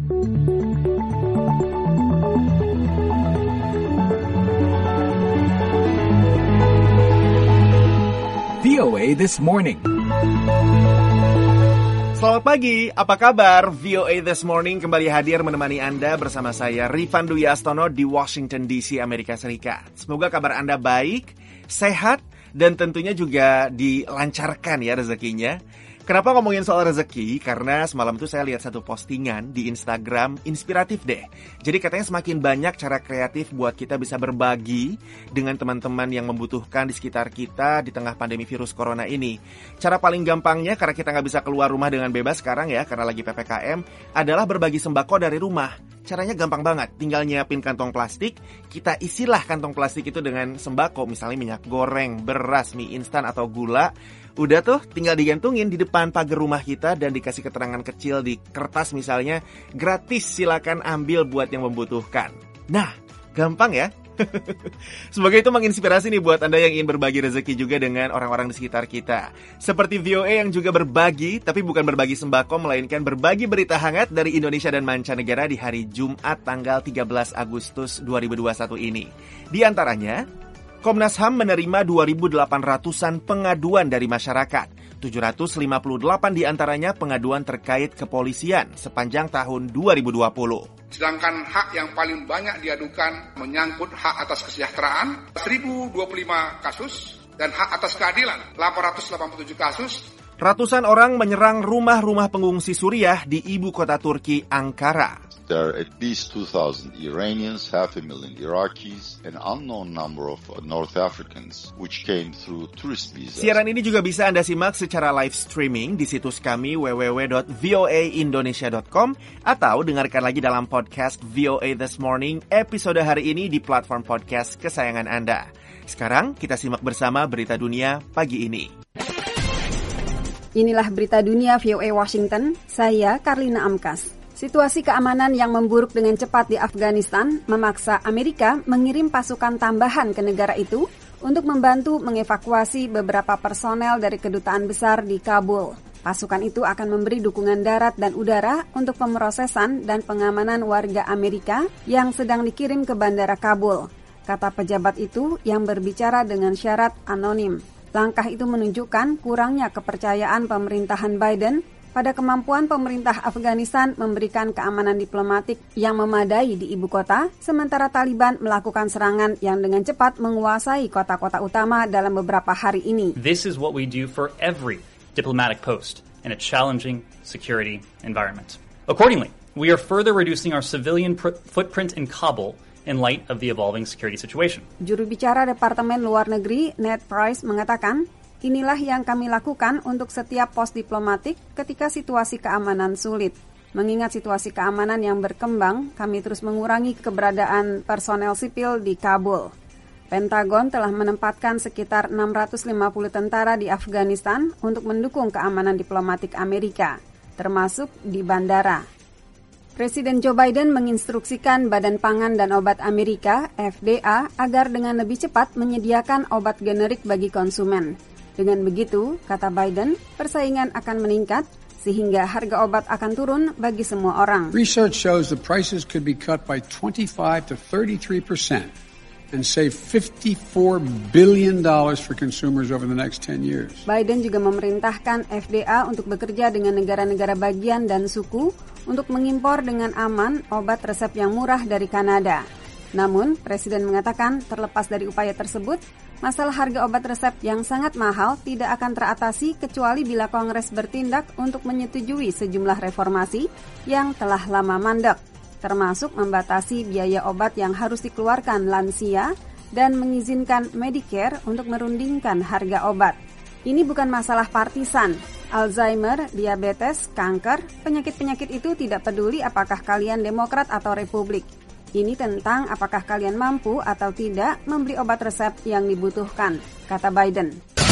VOA This Morning. Selamat pagi, apa kabar? VOA This Morning kembali hadir menemani Anda bersama saya Rifan Dwi Astono di Washington DC, Amerika Serikat. Semoga kabar Anda baik, sehat, dan tentunya juga dilancarkan ya rezekinya. Kenapa ngomongin soal rezeki? Karena semalam itu saya lihat satu postingan di Instagram, inspiratif deh. Jadi katanya semakin banyak cara kreatif buat kita bisa berbagi dengan teman-teman yang membutuhkan di sekitar kita di tengah pandemi virus corona ini. Cara paling gampangnya, karena kita nggak bisa keluar rumah dengan bebas sekarang ya, karena lagi PPKM, adalah berbagi sembako dari rumah. Caranya gampang banget, tinggal nyiapin kantong plastik, kita isilah kantong plastik itu dengan sembako, misalnya minyak goreng, beras, mie instan, atau gula. Udah tuh, tinggal digantungin di depan pagar rumah kita dan dikasih keterangan kecil di kertas misalnya, gratis silakan ambil buat yang membutuhkan. Nah, gampang ya? Semoga itu menginspirasi nih buat Anda yang ingin berbagi rezeki juga dengan orang-orang di sekitar kita. Seperti VOA yang juga berbagi, tapi bukan berbagi sembako, melainkan berbagi berita hangat dari Indonesia dan mancanegara di hari Jumat tanggal 13 Agustus 2021 ini. Di antaranya, Komnas HAM menerima 2.800-an pengaduan dari masyarakat. 758 diantaranya pengaduan terkait kepolisian sepanjang tahun 2020. Sedangkan hak yang paling banyak diadukan menyangkut hak atas kesejahteraan, 1.025 kasus, dan hak atas keadilan, 887 kasus. Ratusan orang menyerang rumah-rumah pengungsi Suriah di ibu kota Turki, Ankara. There are at least 2,000 Iranians, 500,000 Iraqis, an unknown number of North Africans which came through tourist visas. Siaran ini juga bisa Anda simak secara live streaming di situs kami www.voaindonesia.com atau dengarkan lagi dalam podcast VOA This Morning episode hari ini di platform podcast kesayangan Anda. Sekarang kita simak bersama berita dunia pagi ini. Inilah berita dunia VOA Washington, saya Karlina Amkas. Situasi keamanan yang memburuk dengan cepat di Afghanistan memaksa Amerika mengirim pasukan tambahan ke negara itu untuk membantu mengevakuasi beberapa personel dari kedutaan besar di Kabul. Pasukan itu akan memberi dukungan darat dan udara untuk pemrosesan dan pengamanan warga Amerika yang sedang dikirim ke Bandara Kabul, kata pejabat itu yang berbicara dengan syarat anonim. Langkah itu menunjukkan kurangnya kepercayaan pemerintahan Biden pada kemampuan pemerintah Afghanistan memberikan keamanan diplomatik yang memadai di ibu kota, sementara Taliban melakukan serangan yang dengan cepat menguasai kota-kota utama dalam beberapa hari ini. This is what we do for every diplomatic post in a challenging security environment. Accordingly, we are further reducing our civilian footprint in Kabul in light of the evolving security situation. Juru bicara Departemen Luar Negeri Ned Price mengatakan, inilah yang kami lakukan untuk setiap pos diplomatik ketika situasi keamanan sulit. Mengingat situasi keamanan yang berkembang, kami terus mengurangi keberadaan personel sipil di Kabul. Pentagon telah menempatkan sekitar 650 tentara di Afghanistan untuk mendukung keamanan diplomatik Amerika, termasuk di bandara. Presiden Joe Biden menginstruksikan Badan Pangan dan Obat Amerika, FDA, agar dengan lebih cepat menyediakan obat generik bagi konsumen. Dengan begitu, kata Biden, persaingan akan meningkat sehingga harga obat akan turun bagi semua orang. Research shows the prices could be cut by 25 to 33% and save $54 billion for consumers over the next 10 years. Biden juga memerintahkan FDA untuk bekerja dengan negara-negara bagian dan suku untuk mengimpor dengan aman obat resep yang murah dari Kanada. Namun, Presiden mengatakan terlepas dari upaya tersebut, masalah harga obat resep yang sangat mahal tidak akan teratasi kecuali bila Kongres bertindak untuk menyetujui sejumlah reformasi yang telah lama mandek, termasuk membatasi biaya obat yang harus dikeluarkan lansia dan mengizinkan Medicare untuk merundingkan harga obat. Ini bukan masalah partisan. Alzheimer, diabetes, kanker, penyakit-penyakit itu tidak peduli apakah kalian Demokrat atau Republik. Ini tentang apakah kalian mampu atau tidak membeli obat resep yang dibutuhkan, kata Biden.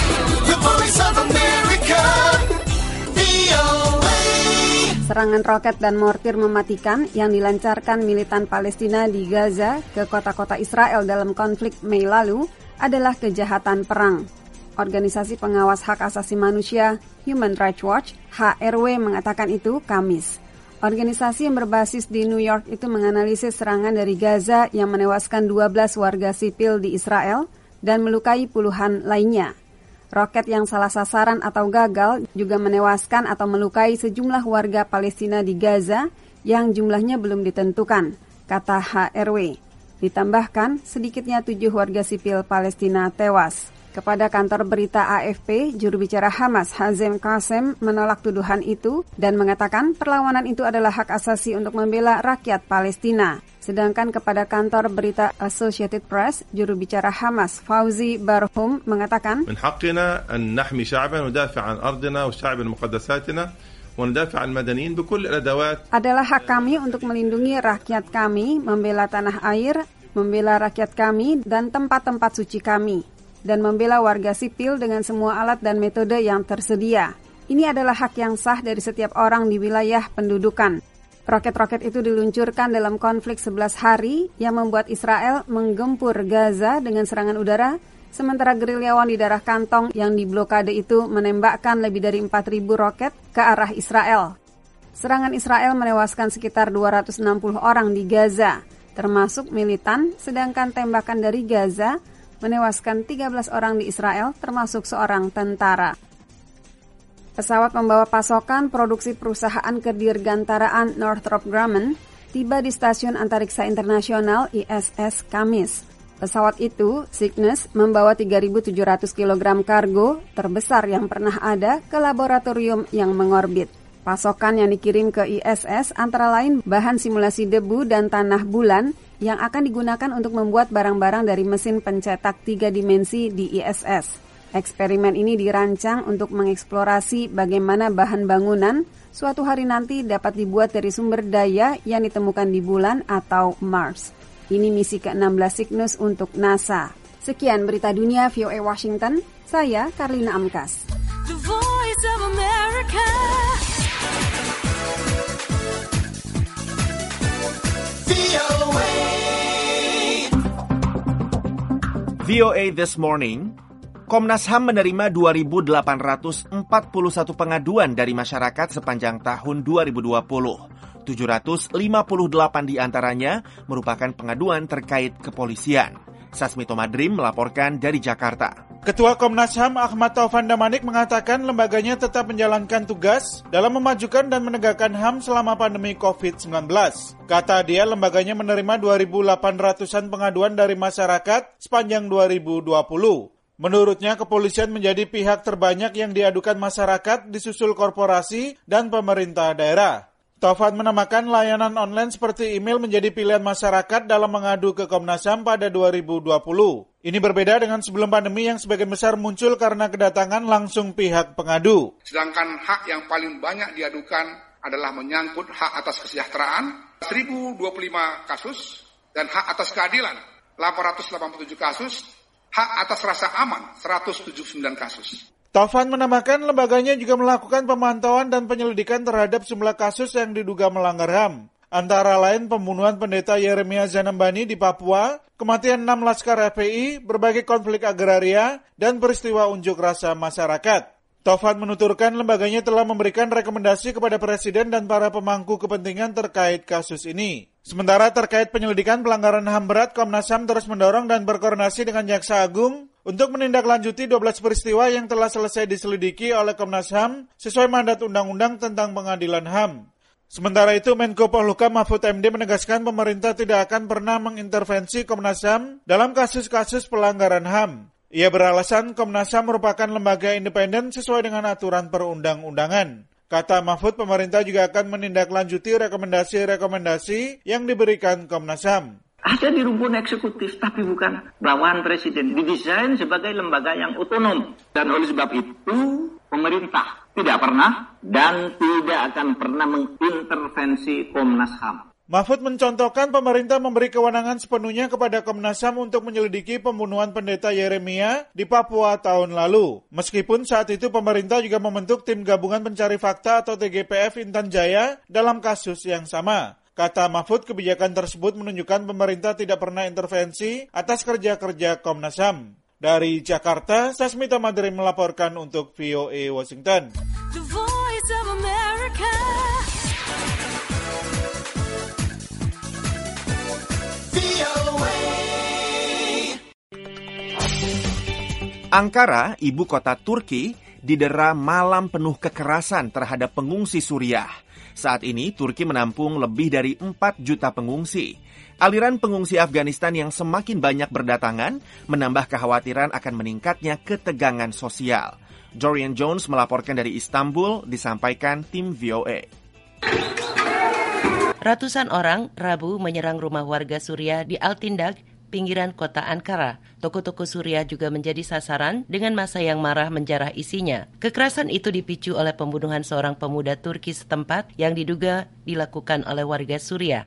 Serangan roket dan mortir mematikan yang dilancarkan militan Palestina di Gaza ke kota-kota Israel dalam konflik Mei lalu adalah kejahatan perang. Organisasi pengawas hak asasi manusia Human Rights Watch (HRW) mengatakan itu Kamis. Organisasi yang berbasis di New York itu menganalisis serangan dari Gaza yang menewaskan 12 warga sipil di Israel dan melukai puluhan lainnya. Roket yang salah sasaran atau gagal juga menewaskan atau melukai sejumlah warga Palestina di Gaza yang jumlahnya belum ditentukan, kata HRW. Ditambahkan, sedikitnya 7 warga sipil Palestina tewas. Kepada kantor berita AFP, juru bicara Hamas Hazem Qassem menolak tuduhan itu dan mengatakan perlawanan itu adalah hak asasi untuk membela rakyat Palestina. Sedangkan kepada kantor berita Associated Press, juru bicara Hamas Fauzi Barhum mengatakan, من حقنا أن نحمي شعبنا وندافع عن أرضنا وشعبنا ومقدساتنا وندافع عن المدنيين بكل الأدوات. Adalah hak kami untuk melindungi rakyat kami, membela tanah air, membela rakyat kami dan tempat-tempat suci kami, dan membela warga sipil dengan semua alat dan metode yang tersedia. Ini adalah hak yang sah dari setiap orang di wilayah pendudukan. Roket-roket itu diluncurkan dalam konflik 11 hari yang membuat Israel menggempur Gaza dengan serangan udara, sementara gerilyawan di daerah Kantong yang diblokade itu menembakkan lebih dari 4.000 roket ke arah Israel. Serangan Israel menewaskan sekitar 260 orang di Gaza, termasuk militan, sedangkan tembakan dari Gaza menewaskan 13 orang di Israel, termasuk seorang tentara. Pesawat membawa pasokan produksi perusahaan kedirgantaraan Northrop Grumman tiba di Stasiun Antariksa Internasional ISS Kamis. Pesawat itu, Cygnus, membawa 3.700 kg kargo terbesar yang pernah ada ke laboratorium yang mengorbit. Pasokan yang dikirim ke ISS antara lain bahan simulasi debu dan tanah bulan yang akan digunakan untuk membuat barang-barang dari mesin pencetak 3 dimensi di ISS. Eksperimen ini dirancang untuk mengeksplorasi bagaimana bahan bangunan suatu hari nanti dapat dibuat dari sumber daya yang ditemukan di bulan atau Mars. Ini misi ke-16 Cygnus untuk NASA. Sekian berita dunia VOA Washington, saya Karlina Amkas. The Voice of America. VOA This Morning, Komnas HAM menerima 2.841 pengaduan dari masyarakat sepanjang tahun 2020. 758 diantaranya merupakan pengaduan terkait kepolisian. Sasmito Madrim melaporkan dari Jakarta. Ketua Komnas HAM Ahmad Taufan Damanik mengatakan lembaganya tetap menjalankan tugas dalam memajukan dan menegakkan HAM selama pandemi COVID-19. Kata dia, lembaganya menerima 2.800-an pengaduan dari masyarakat sepanjang 2020. Menurutnya, kepolisian menjadi pihak terbanyak yang diadukan masyarakat disusul korporasi dan pemerintah daerah. Taufan menambahkan layanan online seperti email menjadi pilihan masyarakat dalam mengadu ke Komnas HAM pada 2020. Ini berbeda dengan sebelum pandemi yang sebagian besar muncul karena kedatangan langsung pihak pengadu. Sedangkan hak yang paling banyak diadukan adalah menyangkut hak atas kesejahteraan, 1.025 kasus, dan hak atas keadilan, 887 kasus, hak atas rasa aman, 179 kasus. Taufan menambahkan lembaganya juga melakukan pemantauan dan penyelidikan terhadap sejumlah kasus yang diduga melanggar HAM. Antara lain pembunuhan pendeta Yeremia Zanembani di Papua, kematian 6 laskar FPI, berbagai konflik agraria, dan peristiwa unjuk rasa masyarakat. Taufan menuturkan lembaganya telah memberikan rekomendasi kepada Presiden dan para pemangku kepentingan terkait kasus ini. Sementara terkait penyelidikan pelanggaran HAM berat, Komnas HAM terus mendorong dan berkoordinasi dengan Jaksa Agung untuk menindaklanjuti 12 peristiwa yang telah selesai diselidiki oleh Komnas HAM sesuai mandat Undang-Undang tentang Pengadilan HAM. Sementara itu, Menko Polhukam Mahfud MD menegaskan pemerintah tidak akan pernah mengintervensi Komnas HAM dalam kasus-kasus pelanggaran HAM. Ia beralasan Komnas HAM merupakan lembaga independen sesuai dengan aturan perundang-undangan. Kata Mahfud, pemerintah juga akan menindaklanjuti rekomendasi-rekomendasi yang diberikan Komnas HAM. Ada di rumpun eksekutif, tapi bukan bawahan presiden. Didesain sebagai lembaga yang otonom. Dan oleh sebab itu, pemerintah tidak pernah dan tidak akan pernah mengintervensi Komnas HAM. Mahfud mencontohkan pemerintah memberi kewenangan sepenuhnya kepada Komnas HAM untuk menyelidiki pembunuhan pendeta Yeremia di Papua tahun lalu. Meskipun saat itu pemerintah juga membentuk tim gabungan pencari fakta atau TGPF Intan Jaya dalam kasus yang sama. Kata Mahfud, kebijakan tersebut menunjukkan pemerintah tidak pernah intervensi atas kerja-kerja Komnas HAM. Dari Jakarta, Sasmita Madrim melaporkan untuk VOA Washington. The Voice of America. Ankara, ibu kota Turki, didera malam penuh kekerasan terhadap pengungsi Suriah. Saat ini, Turki menampung lebih dari 4 juta pengungsi. Aliran pengungsi Afghanistan yang semakin banyak berdatangan menambah kekhawatiran akan meningkatnya ketegangan sosial. Dorian Jones melaporkan dari Istanbul, disampaikan tim VOA. Ratusan orang Rabu menyerang rumah warga Suriah di Altindag, pinggiran kota Ankara. Toko-toko Suriah juga menjadi sasaran dengan massa yang marah menjarah isinya. Kekerasan itu dipicu oleh pembunuhan seorang pemuda Turki setempat yang diduga dilakukan oleh warga Suriah.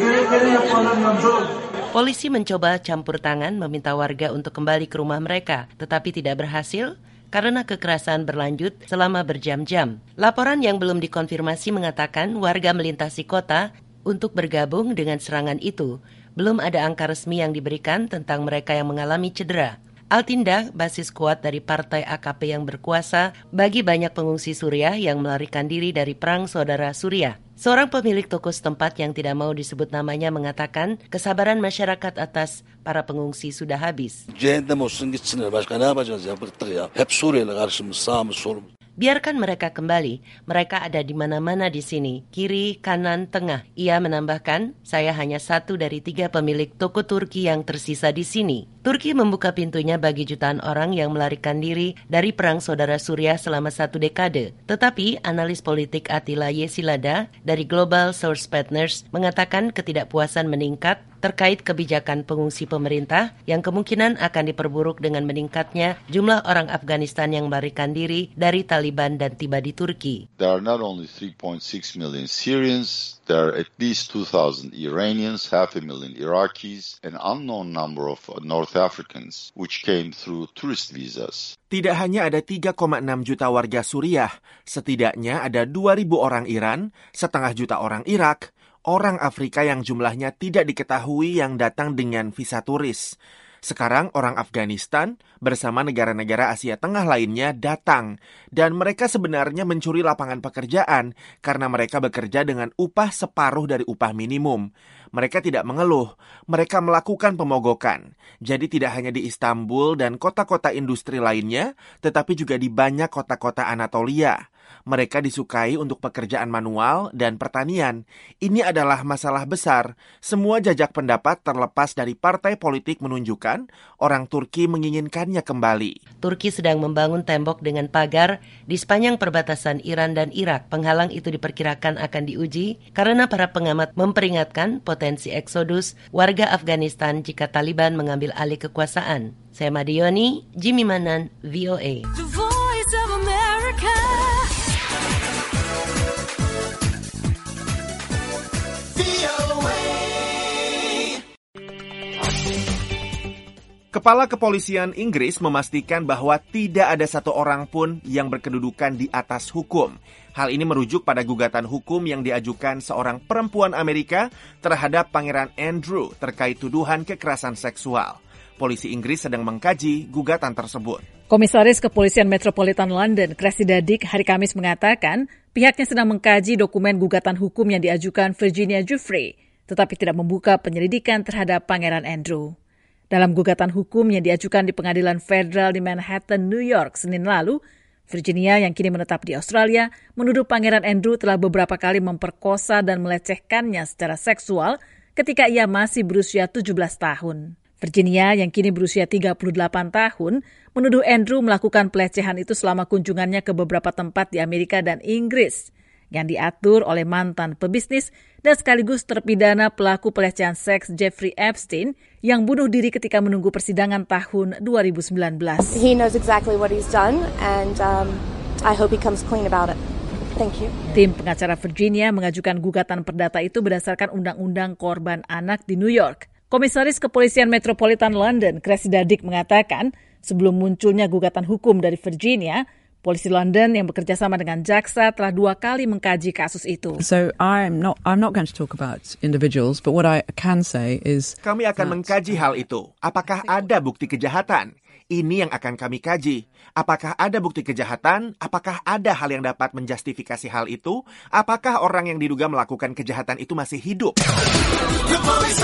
Polisi mencoba campur tangan meminta warga untuk kembali ke rumah mereka, tetapi tidak berhasil karena kekerasan berlanjut selama berjam-jam. Laporan yang belum dikonfirmasi mengatakan warga melintasi kota untuk bergabung dengan serangan itu. Belum ada angka resmi yang diberikan tentang mereka yang mengalami cedera. Altindag, basis kuat dari partai AKP yang berkuasa bagi banyak pengungsi Suriah yang melarikan diri dari perang saudara Suriah. Seorang pemilik toko setempat yang tidak mau disebut namanya mengatakan kesabaran masyarakat atas para pengungsi sudah habis. Biarkan mereka kembali, mereka ada di mana-mana di sini, kiri, kanan, tengah. Ia menambahkan, saya hanya satu dari 3 pemilik toko Turki yang tersisa di sini. Turki membuka pintunya bagi jutaan orang yang melarikan diri dari perang saudara Suriah selama 1 dekade. Tetapi, analis politik Atilla Yesilada dari Global Source Partners mengatakan ketidakpuasan meningkat terkait kebijakan pengungsi pemerintah yang kemungkinan akan diperburuk dengan meningkatnya jumlah orang Afghanistan yang melarikan diri dari Taliban dan tiba di Turki. There are not only 3.6 million Syrians, there are at least 2,000 Iranians, 500,000 Iraqis, an unknown number of North Africans, which came through tourist visas. Tidak hanya ada 3,6 juta warga Suriah, setidaknya ada 2.000 orang Iran, 0,5 juta orang Irak, orang Afrika yang jumlahnya tidak diketahui yang datang dengan visa turis. Sekarang orang Afghanistan bersama negara-negara Asia Tengah lainnya datang dan mereka sebenarnya mencuri lapangan pekerjaan karena mereka bekerja dengan upah separuh dari upah minimum. Mereka tidak mengeluh, mereka melakukan pemogokan. Jadi tidak hanya di Istanbul dan kota-kota industri lainnya, tetapi juga di banyak kota-kota Anatolia. Mereka disukai untuk pekerjaan manual dan pertanian. Ini adalah masalah besar. Semua jajak pendapat terlepas dari partai politik menunjukkan orang Turki menginginkannya kembali. Turki sedang membangun tembok dengan pagar di sepanjang perbatasan Iran dan Irak. Penghalang itu diperkirakan akan diuji karena para pengamat memperingatkan potensi eksodus warga Afghanistan jika Taliban mengambil alih kekuasaan. Saya Madioni, Jimmy Manan, VOA. The Voice of America. Kepala Kepolisian Inggris memastikan bahwa tidak ada satu orang pun yang berkedudukan di atas hukum. Hal ini merujuk pada gugatan hukum yang diajukan seorang perempuan Amerika terhadap Pangeran Andrew terkait tuduhan kekerasan seksual. Polisi Inggris sedang mengkaji gugatan tersebut. Komisaris Kepolisian Metropolitan London, Cressida Dick, hari Kamis mengatakan pihaknya sedang mengkaji dokumen gugatan hukum yang diajukan Virginia Giuffre, tetapi tidak membuka penyelidikan terhadap Pangeran Andrew. Dalam gugatan hukum yang diajukan di Pengadilan Federal di Manhattan, New York, Senin lalu, Virginia yang kini menetap di Australia menuduh Pangeran Andrew telah beberapa kali memperkosa dan melecehkannya secara seksual ketika ia masih berusia 17 tahun. Virginia yang kini berusia 38 tahun menuduh Andrew melakukan pelecehan itu selama kunjungannya ke beberapa tempat di Amerika dan Inggris yang diatur oleh mantan pebisnis dan sekaligus terpidana pelaku pelecehan seks Jeffrey Epstein yang bunuh diri ketika menunggu persidangan tahun 2019. He knows exactly what he's done and I hope he comes clean about it. Thank you. Tim pengacara Virginia mengajukan gugatan perdata itu berdasarkan Undang-Undang Korban Anak di New York. Komisaris Kepolisian Metropolitan London, Cressida Dick, mengatakan sebelum munculnya gugatan hukum dari Virginia, Polisi London yang bekerja sama dengan jaksa telah 2 kali mengkaji kasus itu. So I'm not going to talk about individuals, but what I can say is kami akan mengkaji hal itu. Apakah ada bukti kejahatan? Ini yang akan kami kaji. Apakah ada bukti kejahatan? Apakah ada hal yang dapat menjustifikasi hal itu? Apakah orang yang diduga melakukan kejahatan itu masih hidup? The Voice